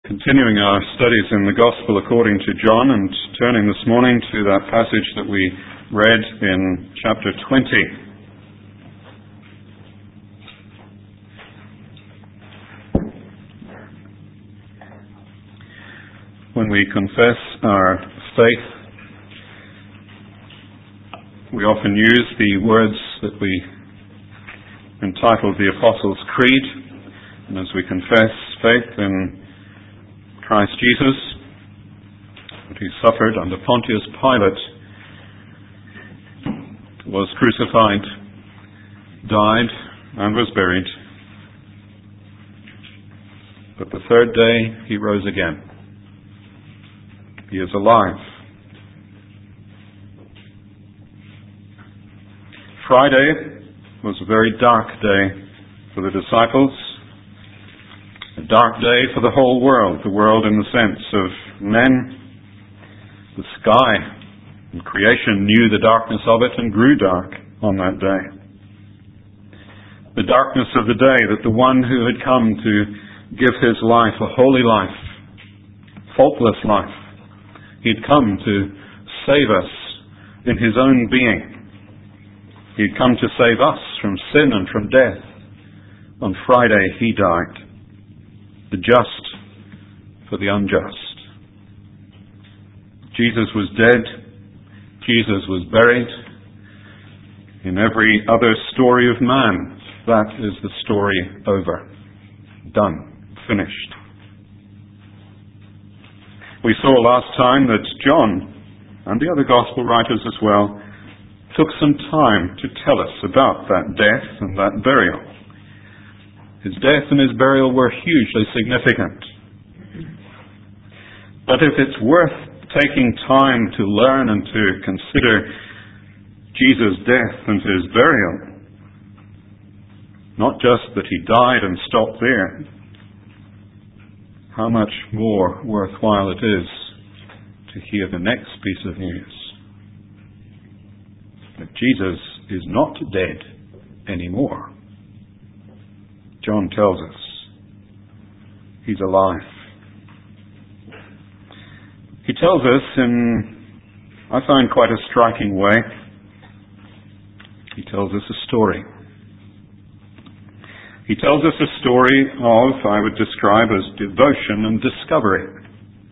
Continuing our studies in the Gospel according to John, and turning this morning to that passage that we read in chapter 20. When we confess our faith, we often use the words that we entitled the Apostles' Creed, and as we confess faith in Christ Jesus, that he suffered under Pontius Pilate, was crucified, died, and was buried. But the third day he rose again. He is alive. Friday was a very dark day for the disciples. A dark day for the whole world in the sense of men. The sky and creation knew the darkness of it and grew dark on that day. The darkness of the day that the one who had come to give his life a holy life, faultless life, he'd come to save us in his own being. He'd come to save us from sin and from death. On Friday he died. The just for the unjust. Jesus was dead. Jesus was buried. In every other story of man, that is the story over. Done. Finished. We saw last time that John, and the other gospel writers as well, took some time to tell us about that death and that burial. His death and his burial were hugely significant. But if it's worth taking time to learn and to consider Jesus' death and his burial, not just that he died and stopped there, how much more worthwhile it is to hear the next piece of news. That Jesus is not dead anymore. John tells us he's alive. He tells us in, I find, quite a striking way. He tells us a story. He tells us a story of, I would describe as devotion and discovery.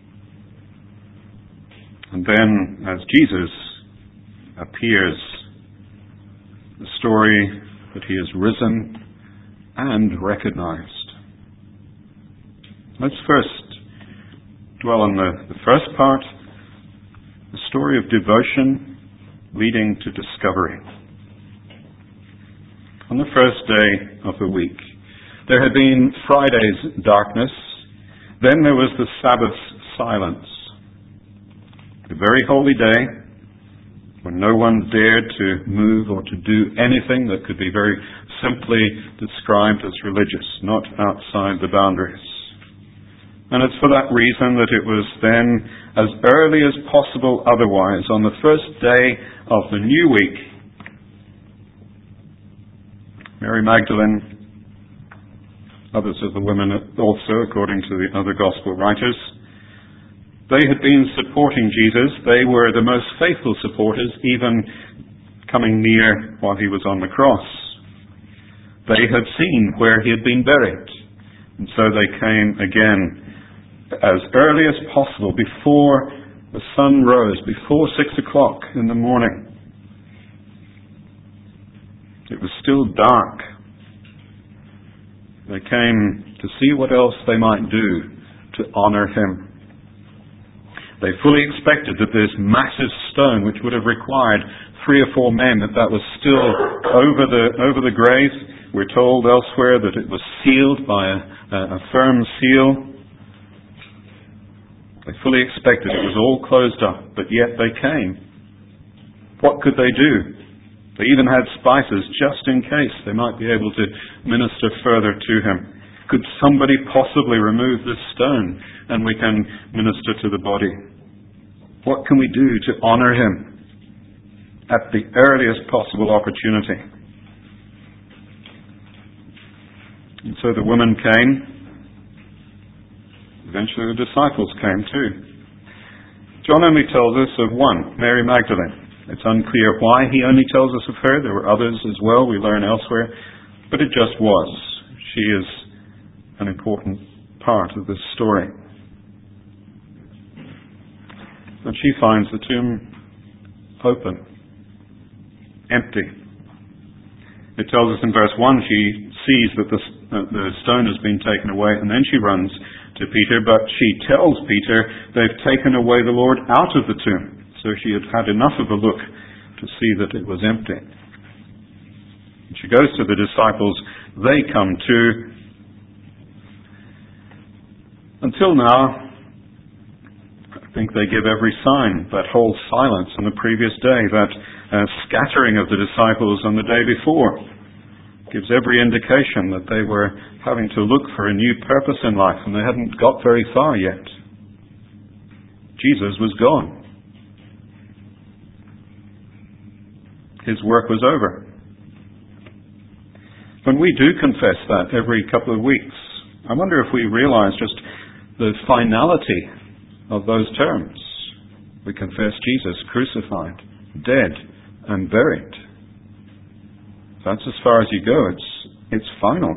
And then, as Jesus appears, the story that he is risen and recognized. Let's first dwell on the first part, the story of devotion leading to discovery. On the first day of the week, there had been Friday's darkness, then there was the Sabbath's silence. The very holy day, when no one dared to move or to do anything that could be very simply described as religious, not outside the boundaries. And it's for that reason that it was then, as early as possible otherwise, on the first day of the new week, Mary Magdalene, others of the women also, according to the other gospel writers, they had been supporting Jesus. They were the most faithful supporters, even coming near while he was on the cross. They had seen where he had been buried. And so they came again as early as possible, before the sun rose, before 6 o'clock in the morning. It was still dark. They came to see what else they might do to honor him. They fully expected that this massive stone, which would have required 3 or 4 men, that was still over the grave. We're told elsewhere that it was sealed by a firm seal. They fully expected it was all closed up, but yet they came. What could they do? They even had spices just in case they might be able to minister further to him. Could somebody possibly remove this stone and we can minister to the body? What can we do to honor him at the earliest possible opportunity? And so the woman came. Eventually the disciples came too. John only tells us of one, Mary Magdalene. It's unclear why he only tells us of her. There were others as well, we learn elsewhere. But it just was. She is an important part of this story. And she finds the tomb open, empty. It tells us in verse 1 she sees that the stone has been taken away, and then she runs to Peter, but she tells Peter they've taken away the Lord out of the tomb. So she had had enough of a look to see that it was empty. She goes to the disciples. They come too. Until now, I think they give every sign. That whole silence on the previous day, that scattering of the disciples on the day before, gives every indication that they were having to look for a new purpose in life, and they hadn't got very far yet. Jesus was gone. His work was over. When we do confess that every couple of weeks, I wonder if we realize just the finality of those terms. We confess Jesus crucified, dead, and buried. That's as far as you go. It's final.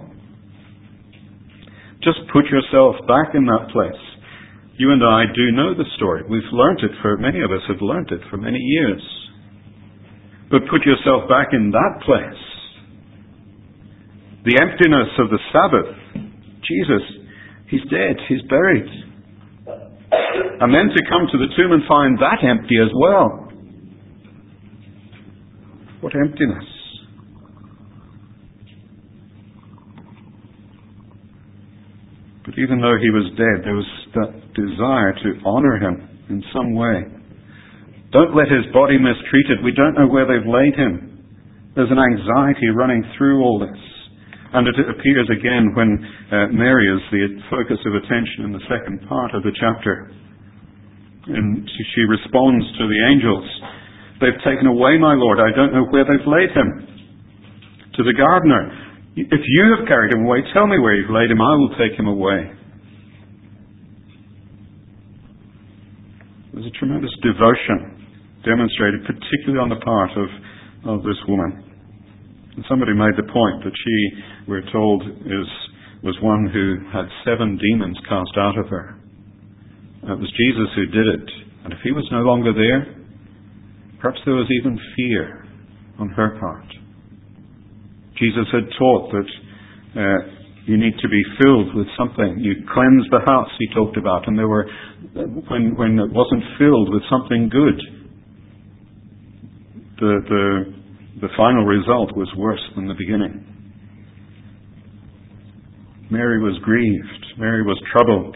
Just put yourself back in that place. You and I do know the story. We've learnt it many of us have learnt it for many years. But put yourself back in that place. The emptiness of the Sabbath. Jesus, He's dead, He's buried. And then to come to the tomb and find that empty as well. What emptiness. But even though He was dead, there was that desire to honor Him in some way. Don't let His body mistreated. We don't know where they've laid Him. There's an anxiety running through all this. And it appears again when Mary is the focus of attention in the second part of the chapter. And she responds to the angels. They've taken away my Lord. I don't know where they've laid Him. To the gardener. If you have carried Him away, tell me where you've laid Him. I will take Him away. There's a tremendous devotion demonstrated, particularly on the part of this woman. And somebody made the point that she, we're told, was one who had 7 demons cast out of her. It was Jesus who did it. And if He was no longer there, perhaps there was even fear on her part. Jesus had taught that you need to be filled with something. You cleanse the house, He talked about, and there were when it wasn't filled with something good, the final result was worse than the beginning. Mary was grieved. Mary was troubled.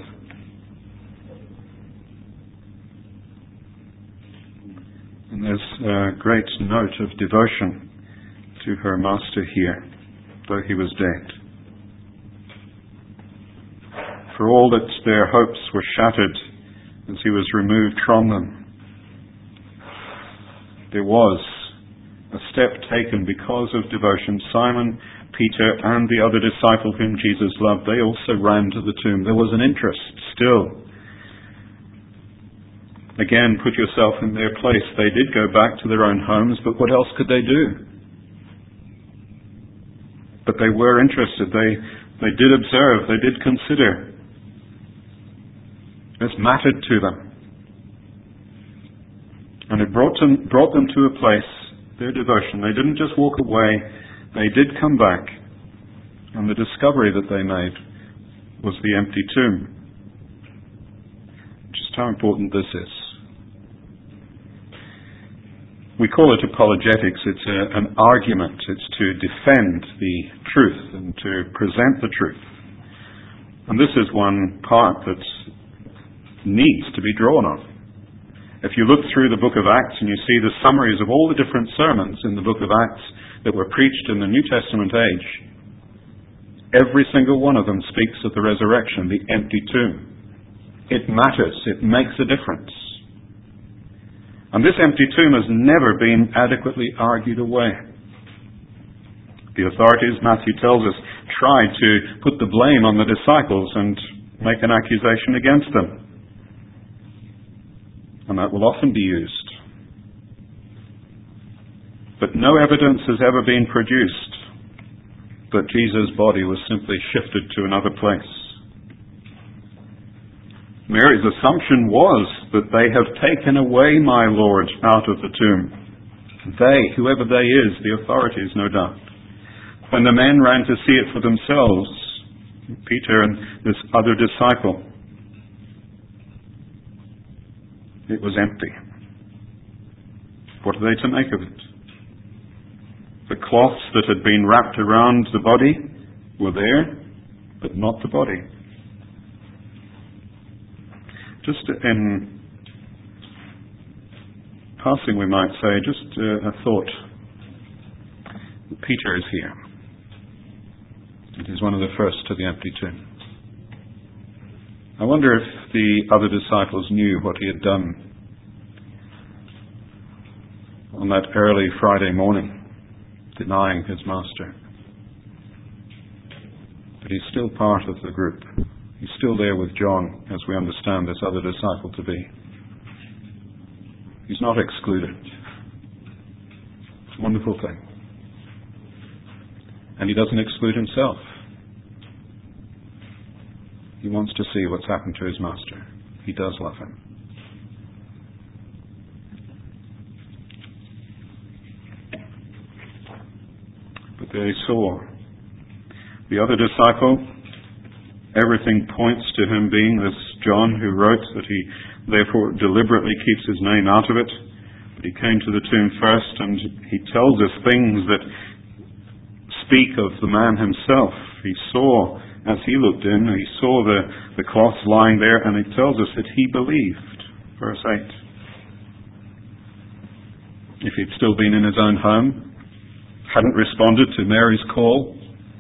And there's a great note of devotion to her Master here, though He was dead. For all that their hopes were shattered as He was removed from them, there was a step taken because of devotion. Simon, Peter, and the other disciple whom Jesus loved, they also ran to the tomb. There was an interest still. Again, put yourself in their place. They did go back to their own homes, but what else could they do? But they were interested. They did observe. They did consider. This mattered to them. And it brought them to a place, their devotion. They didn't just walk away. They did come back. And the discovery that they made was the empty tomb. Just how important this is. We call it apologetics. It's an argument. It's to defend the truth and to present the truth. And this is one part that needs to be drawn on. If you look through the book of Acts and you see the summaries of all the different sermons in the book of Acts that were preached in the New Testament age, every single one of them speaks of the resurrection, the empty tomb. It matters. It makes a difference. And this empty tomb has never been adequately argued away. The authorities, Matthew tells us, tried to put the blame on the disciples, and make an accusation against them. And that will often be used. But no evidence has ever been produced that Jesus' body was simply shifted to another place. Mary's assumption was that they have taken away my Lord out of the tomb. They, whoever they is, the authorities, no doubt. When the men ran to see it for themselves, Peter and this other disciple, it was empty. What are they to make of it? The cloths that had been wrapped around the body were there, but not the body. Just in passing, we might say, just a thought. Peter is here. He's one of the first to the empty tomb. I wonder if the other disciples knew what he had done on that early Friday morning, denying his master. But he's still part of the group. He's still there with John, as we understand this other disciple to be. He's not excluded. It's a wonderful thing. And he doesn't exclude himself. He wants to see what's happened to his master. He does love him. But they saw the other disciple. Everything points to him being this John who wrote that he therefore deliberately keeps his name out of it. But he came to the tomb first, and he tells us things that speak of the man himself. He saw, as he looked in, he saw the cloths lying there, and it tells us that he believed. Verse 8. If he'd still been in his own home, hadn't responded to Mary's call,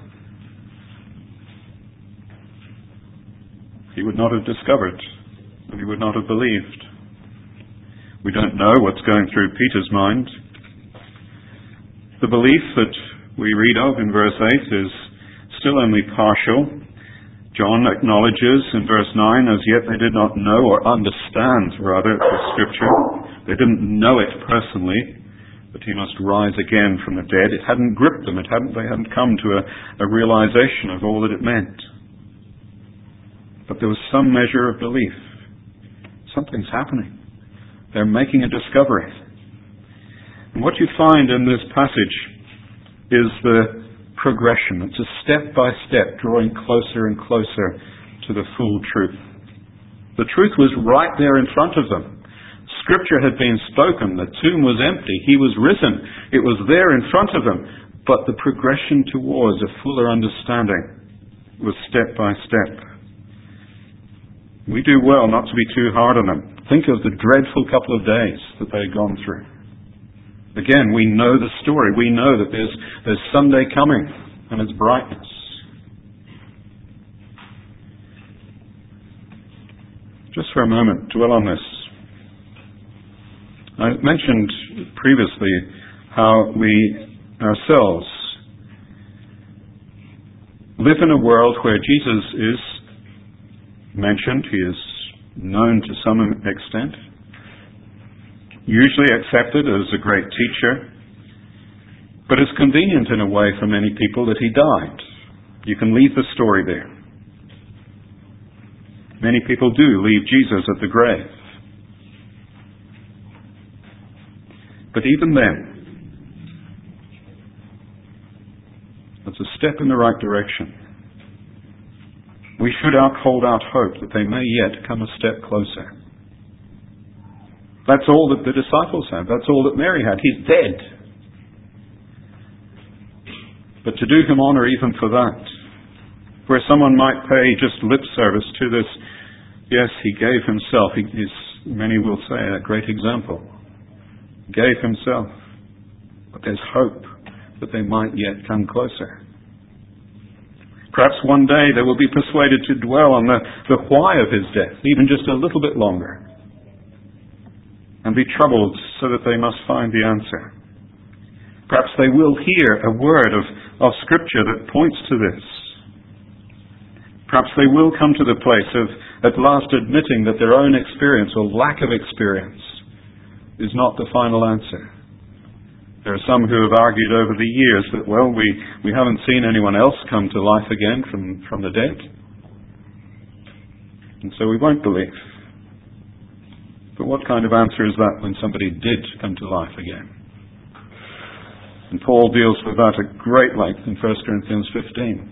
he would not have discovered, and he would not have believed. We don't know what's going through Peter's mind. The belief that we read of in verse 8 is still only partial. John acknowledges in verse 9, as yet they did not know or understand, rather, the Scripture. They didn't know it personally, but he must rise again from the dead. It hadn't gripped them. They hadn't come to a realization of all that it meant. But there was some measure of belief. Something's happening. They're making a discovery. And what you find in this passage is the progression. It's a step-by-step drawing closer and closer to the full truth. The truth was right there in front of them. Scripture had been spoken. The tomb was empty. He was risen. It was there in front of them. But the progression towards a fuller understanding was step by step. We do well not to be too hard on them. Think of the dreadful couple of days that they had gone through. Again, we know the story. We know that there's Sunday coming and its brightness. Just for a moment, dwell on this. I mentioned previously how we ourselves live in a world where Jesus is mentioned. He is known to some extent, usually accepted as a great teacher, but it's convenient in a way for many people that he died. You can leave the story there. Many people do leave Jesus at the grave. But even then, it's a step in the right direction. We should hold out hope that they may yet come a step closer. That's all that the disciples had. That's all that Mary had. He's dead. But to do him honor even for that, where someone might pay just lip service to this, yes, he gave himself. He is, many will say, a great example. He gave himself. But there's hope that they might yet come closer. Perhaps one day they will be persuaded to dwell on the why of his death, even just a little bit longer, and be troubled so that they must find the answer. Perhaps they will hear a word of Scripture that points to this. Perhaps they will come to the place of at last admitting that their own experience or lack of experience is not the final answer. There are some who have argued over the years that, well, we haven't seen anyone else come to life again from the dead, and so we won't believe. But what kind of answer is that when somebody did come to life again? And Paul deals with that at great length in 1 Corinthians 15.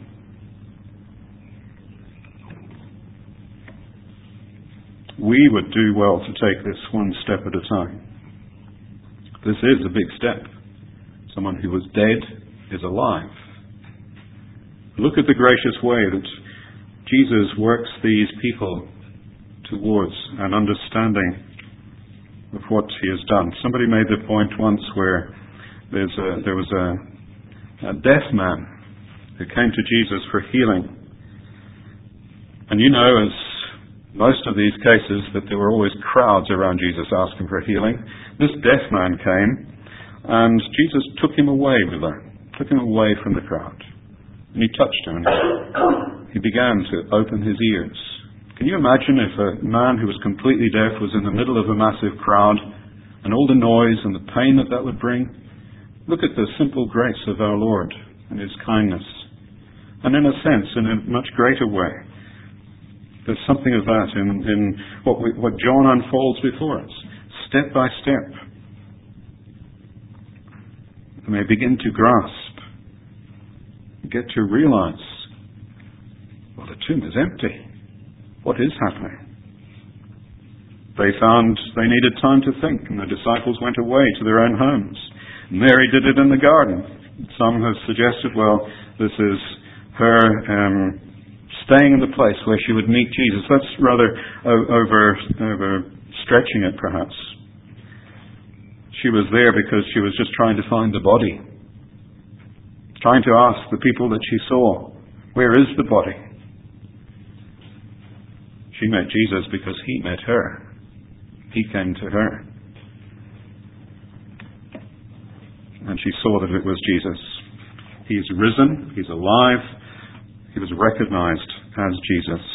We would do well to take this one step at a time. This is a big step. Someone who was dead is alive. Look at the gracious way that Jesus works these people towards an understanding of what he has done. Somebody made the point once where there was a deaf man who came to Jesus for healing. And you know, as most of these cases, that there were always crowds around Jesus asking for healing. This deaf man came, and Jesus took him away from the crowd. And he touched him, and he began to open his ears. Can you imagine if a man who was completely deaf was in the middle of a massive crowd, and all the noise and the pain that would bring? Look at the simple grace of our Lord and his kindness. And in a sense, in a much greater way, there's something of that in what John unfolds before us, step by step. We may begin to grasp, get to realize, well, the tomb is empty. What is happening? They found they needed time to think, and the disciples went away to their own homes. Mary did it in the garden. Some have suggested, well, this is her staying in the place where she would meet Jesus. That's rather over stretching it, perhaps. She was there because she was just trying to find the body, trying to ask the people that she saw, where is the body? She met Jesus because he met her. He came to her. And she saw that it was Jesus. He's risen. He's alive. He was recognized as Jesus.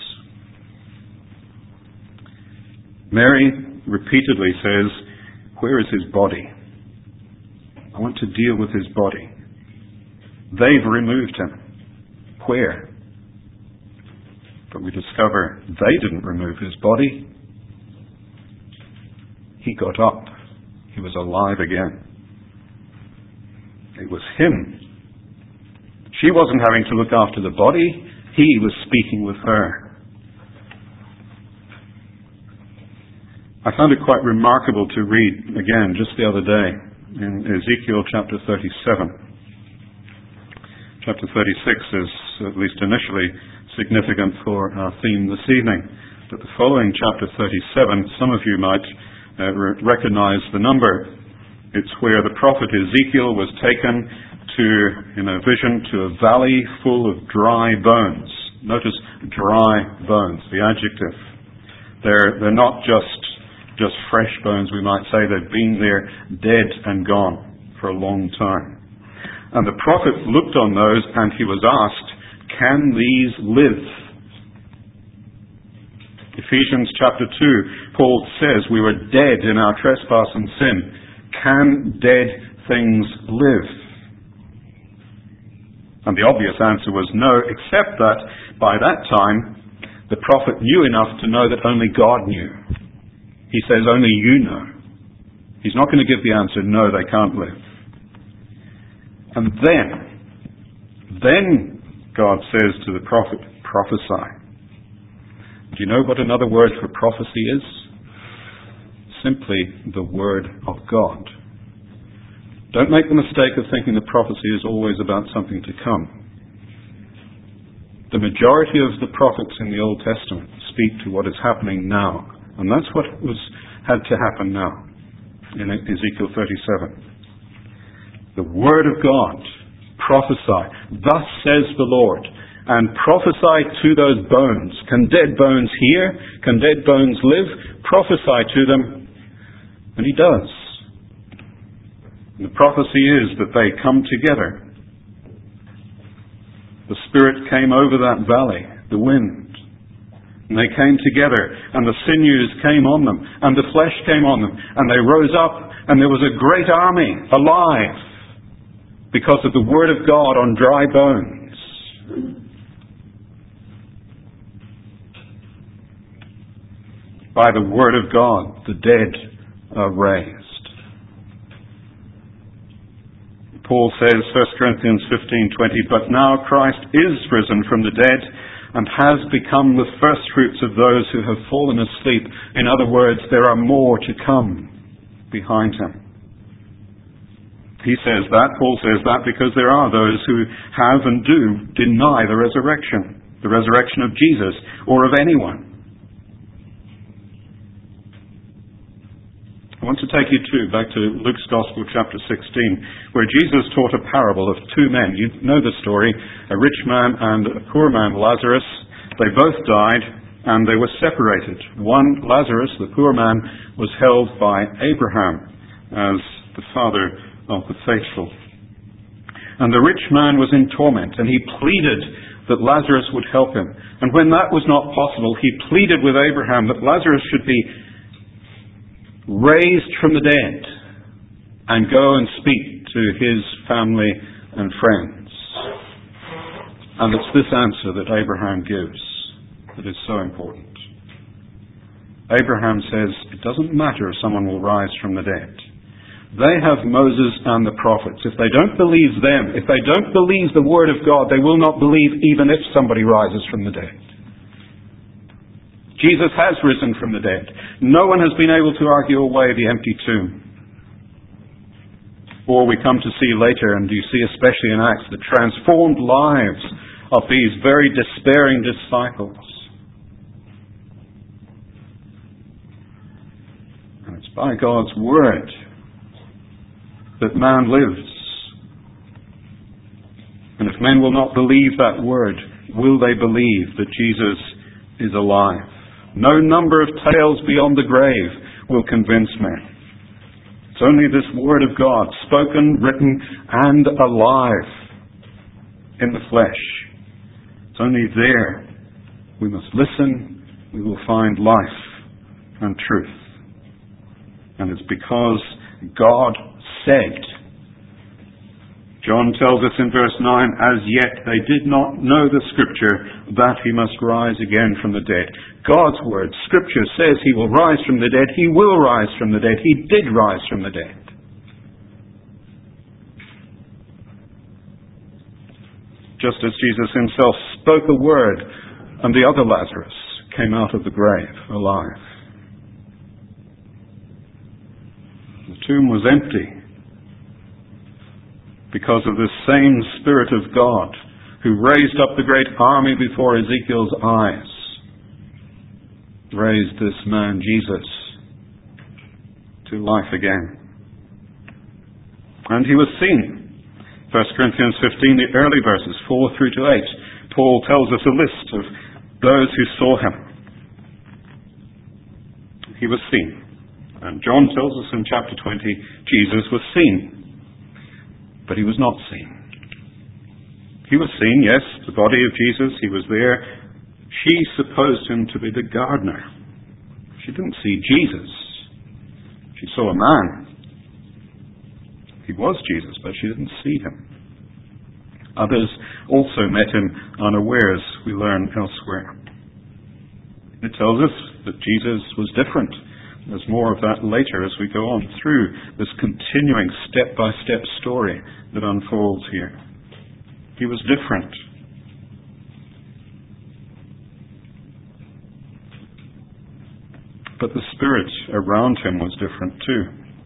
Mary repeatedly says, where is his body? I want to deal with his body. They've removed him. Where? But we discover they didn't remove his body. He got up. He was alive again. It was him. She wasn't having to look after the body. He was speaking with her. I found it quite remarkable to read again just the other day in Ezekiel chapter 37. Chapter 36 is, at least initially, significant for our theme this evening. But the following chapter 37, some of you might recognize the number. It's where the prophet Ezekiel was taken in a vision to a valley full of dry bones. Notice dry bones, the adjective. They're not just fresh bones, we might say. They've been there dead and gone for a long time. And the prophet looked on those and he was asked, can these live? Ephesians chapter 2, Paul says we were dead in our trespass and sin. Can dead things live? And the obvious answer was no, except that by that time the prophet knew enough to know that only God knew. He says only you know. He's not going to give the answer, no, they can't live. And then God says to the prophet, prophesy. Do you know what another word for prophecy is? Simply the word of God. Don't make the mistake of thinking that prophecy is always about something to come. The majority of the prophets in the Old Testament speak to what is happening now. And that's what had to happen now in Ezekiel 37. The word of God, prophesy. Thus says the Lord. And prophesy to those bones. Can dead bones hear? Can dead bones live? Prophesy to them. And he does. And the prophecy is that they come together. The Spirit came over that valley the wind. And they came together, and the sinews came on them, and the flesh came on them, and they rose up, and there was a great army alive because of the word of God on dry bones. By the word of God, the dead are raised. Paul says, 1 Corinthians 15:20, "But now Christ is risen from the dead and has become the firstfruits of those who have fallen asleep." In other words, there are more to come behind him. He says that, Paul says that, because there are those who have and do deny the resurrection of Jesus or of anyone. I want to take you back to Luke's Gospel, chapter 16, where Jesus taught a parable of two men. You know the story, a rich man and a poor man, Lazarus. They both died, and they were separated. One, Lazarus, the poor man, was held by Abraham as the father of the faithful. And the rich man was in torment, and he pleaded that Lazarus would help him. And when that was not possible, he pleaded with Abraham that Lazarus should be raised from the dead and go and speak to his family and friends. And it's this answer that Abraham gives that is so important. Abraham says, it doesn't matter if someone will rise from the dead. They have Moses and the prophets. If they don't believe them, if they don't believe the word of God, they will not believe even if somebody rises from the dead. Jesus has risen from the dead. No one has been able to argue away the empty tomb. Or we come to see later, and you see especially in Acts, the transformed lives of these very despairing disciples. And it's by God's word that man lives. And if men will not believe that word, will they believe that Jesus is alive? No number of tales beyond the grave will convince men. It's only this word of God, spoken, written, and alive in the flesh. It's only there we must listen, we will find life and truth. And it's because God said. John tells us in verse 9, as yet they did not know the Scripture that he must rise again from the dead. God's word, Scripture, says he will rise from the dead. He will rise from the dead. He did rise from the dead. Just as Jesus himself spoke a word, and the other Lazarus came out of the grave alive. The tomb was empty because of this same Spirit of God who raised up the great army before Ezekiel's eyes, raised this man Jesus to life again. And he was seen. 1 Corinthians 15, the early verses, 4 through to 8, Paul tells us a list of those who saw him. He was seen. And John tells us in chapter 20, Jesus was seen. But he was not seen. He was seen, yes, the body of Jesus, he was there. She supposed him to be the gardener. She didn't see Jesus. She saw a man. He was Jesus, but she didn't see him. Others also met him unawares, we learn elsewhere. It tells us that Jesus was different. There's more of that later as we go on through this continuing step-by-step story that unfolds here. He was different. But the spirit around him was different too.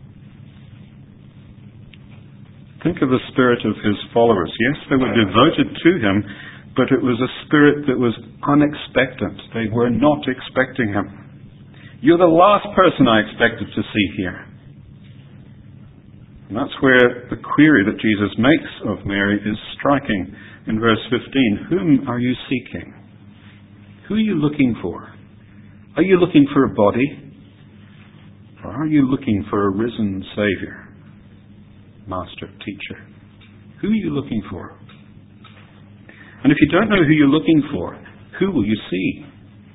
Think of the spirit of his followers. Yes, they were devoted to him, but it was a spirit that was unexpected. They were not expecting him. You're the last person I expected to see here. And that's where the query that Jesus makes of Mary is striking in verse 15. Whom are you seeking? Who are you looking for? Are you looking for a body? Or are you looking for a risen Savior, Master, Teacher? Who are you looking for? And if you don't know who you're looking for, who will you see?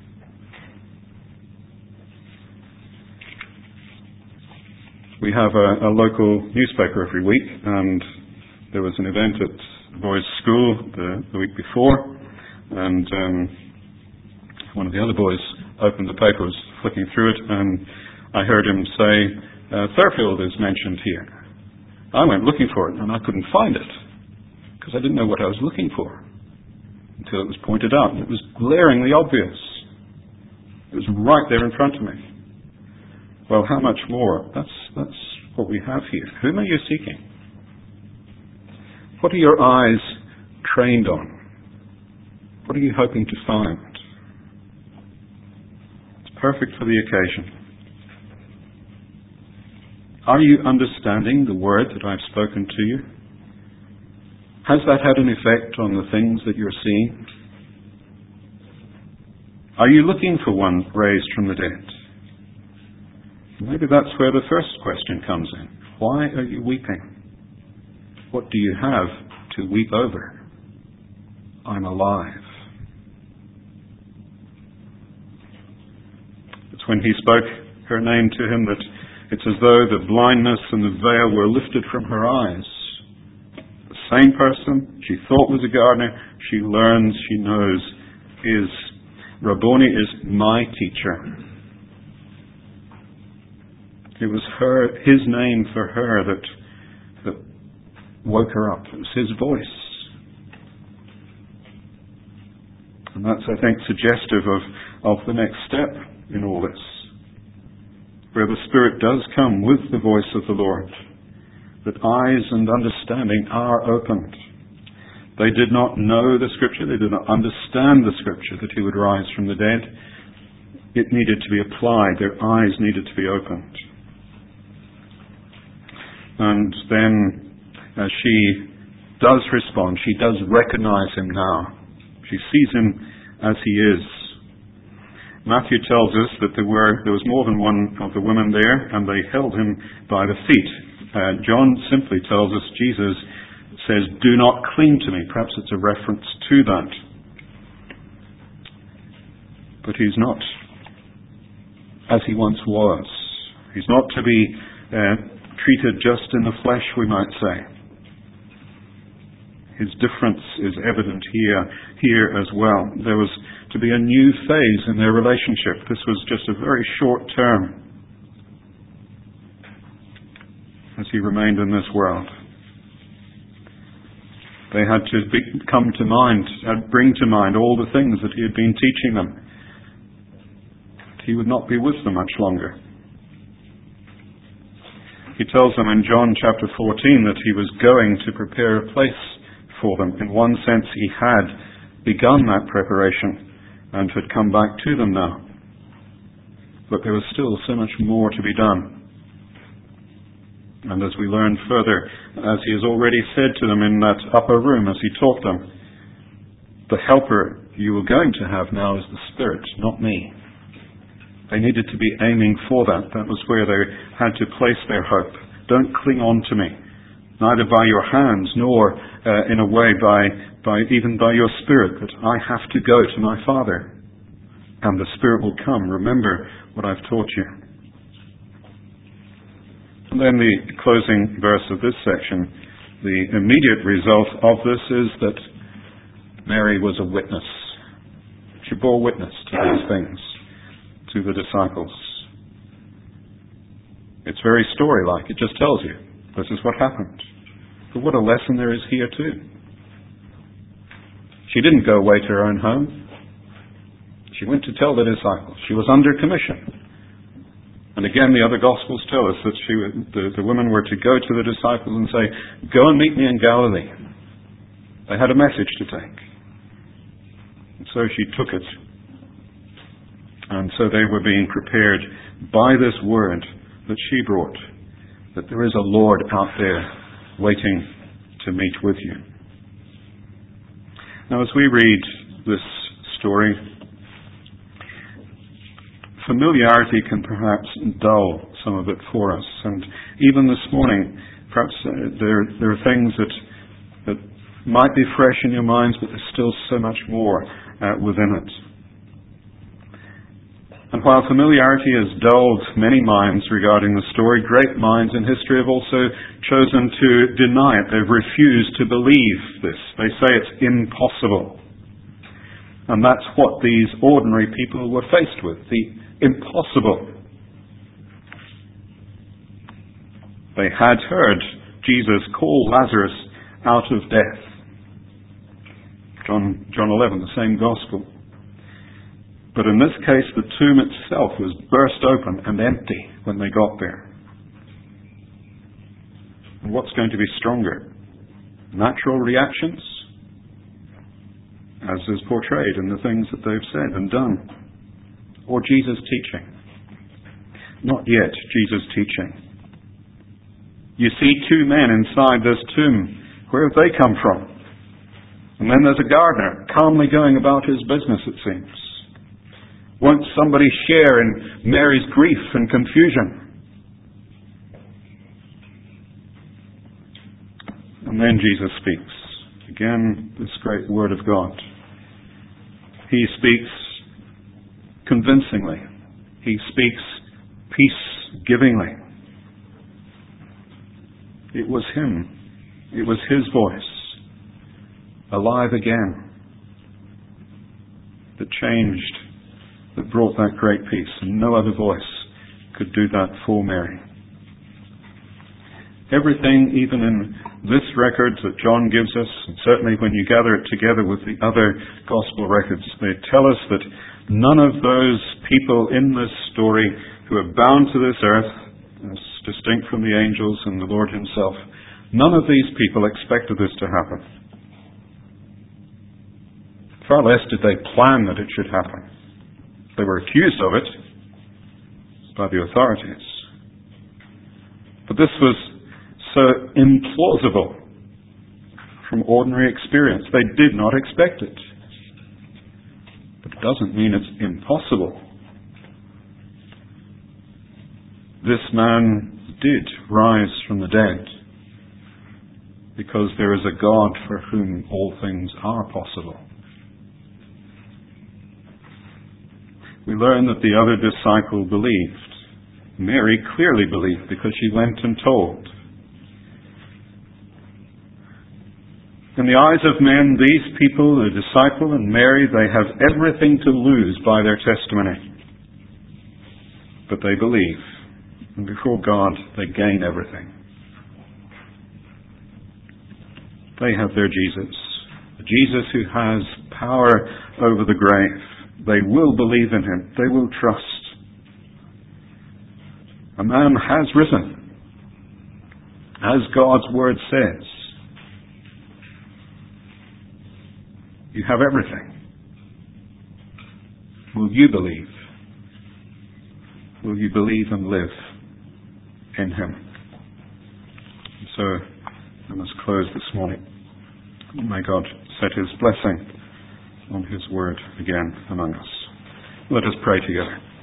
We have a local newspaper every week, and there was an event at the boys' school the week before, and one of the other boys opened the paper, was flicking through it, and I heard him say, Fairfield is mentioned here. I went looking for it, and I couldn't find it, because I didn't know what I was looking for, until it was pointed out. It was glaringly obvious. It was right there in front of me. Well, how much more? That's what we have here. Whom are you seeking? What are your eyes trained on? What are you hoping to find? It's perfect for the occasion. Are you understanding the word that I've spoken to you? Has that had an effect on the things that you're seeing? Are you looking for one raised from the dead? Maybe that's where the first question comes in. Why are you weeping? What do you have to weep over? I'm alive. It's when he spoke her name to him that it's as though the blindness and the veil were lifted from her eyes. The same person she thought was a gardener, she learns, she knows, is Rabboni, is my teacher. It was his name for her that woke her up. It was his voice. And that's, I think, suggestive of the next step in all this, where the Spirit does come with the voice of the Lord, that eyes and understanding are opened. They did not know the Scripture, they did not understand the Scripture, that he would rise from the dead. It needed to be applied, their eyes needed to be opened. And then as she does respond, she does recognize him now. She sees him as he is. Matthew tells us that there was more than one of the women there, and they held him by the feet. John simply tells us Jesus says, do not cling to me. Perhaps it's a reference to that. But he's not as he once was. He's not to be treated just in the flesh, we might say. His difference is evident here as well. There was to be a new phase in their relationship. This was just a very short term as he remained in this world. They had to bring to mind all the things that he had been teaching them. He would not be with them much longer. He tells them in John chapter 14 that he was going to prepare a place for them. In one sense, he had begun that preparation and had come back to them now. But there was still so much more to be done. And as we learn further, as he has already said to them in that upper room as he taught them, the helper you are going to have now is the Spirit, not me. They needed to be aiming for that. That was where they had to place their hope. Don't cling on to me, neither by your hands, nor in a way even by your Spirit, that I have to go to my Father, and the Spirit will come. Remember what I've taught you. And then the closing verse of this section, the immediate result of this is that Mary was a witness. She bore witness to these things, to the disciples. It's very story-like. It just tells you this is what happened. But what a lesson there is here too. She didn't go away to her own home. She went to tell the disciples. She was under commission. And again, the other Gospels tell us that the women were to go to the disciples and say, go and meet me in Galilee. They had a message to take. And so she took it. And so they were being prepared by this word that she brought, that there is a Lord out there waiting to meet with you. Now, as we read this story, familiarity can perhaps dull some of it for us. And even this morning, perhaps there are things that might be fresh in your minds, but there's still so much more within it. And while familiarity has dulled many minds regarding the story, great minds in history have also chosen to deny it. They've refused to believe this. They say it's impossible. And that's what these ordinary people were faced with, the impossible. They had heard Jesus call Lazarus out of death. John 11, the same gospel. But in this case, the tomb itself was burst open and empty when they got there. And what's going to be stronger? Natural reactions, as is portrayed in the things that they've said and done, or Jesus' teaching? Not yet Jesus' teaching. You see two men inside this tomb. Where have they come from? And then there's a gardener calmly going about his business, it seems. Won't somebody share in Mary's grief and confusion? And then Jesus speaks. Again, this great word of God. He speaks convincingly. He speaks peace-givingly. It was him. It was his voice, alive again, that changed, that brought that great peace. And no other voice could do that for Mary. Everything, even in this record that John gives us, and certainly when you gather it together with the other gospel records, they tell us that none of those people in this story who are bound to this earth, as distinct from the angels and the Lord himself, none of these people expected this to happen. Far less did they plan that it should happen. They were accused of it by the authorities. But this was so implausible from ordinary experience. They did not expect it. But it doesn't mean it's impossible. This man did rise from the dead because there is a God for whom all things are possible. We learn that the other disciple believed. Mary clearly believed because she went and told. In the eyes of men, these people, the disciple and Mary, they have everything to lose by their testimony. But they believe. And before God, they gain everything. They have their Jesus. A Jesus who has power over the grave. They will believe in him. They will trust. A man has risen, as God's word says. You have everything. Will you believe? Will you believe and live in him? And so, I must close this morning. May God set his blessing on his word again among us. Let us pray together.